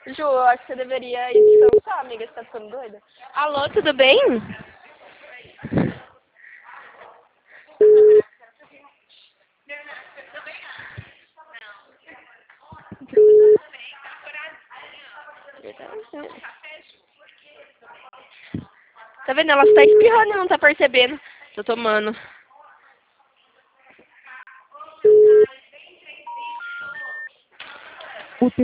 Ju, eu acho que você deveria ir descansar, amiga. Você tá ficando doida? Alô, tudo bem? Tá vendo? Ela está espirrando e não tá percebendo. Tô tomando.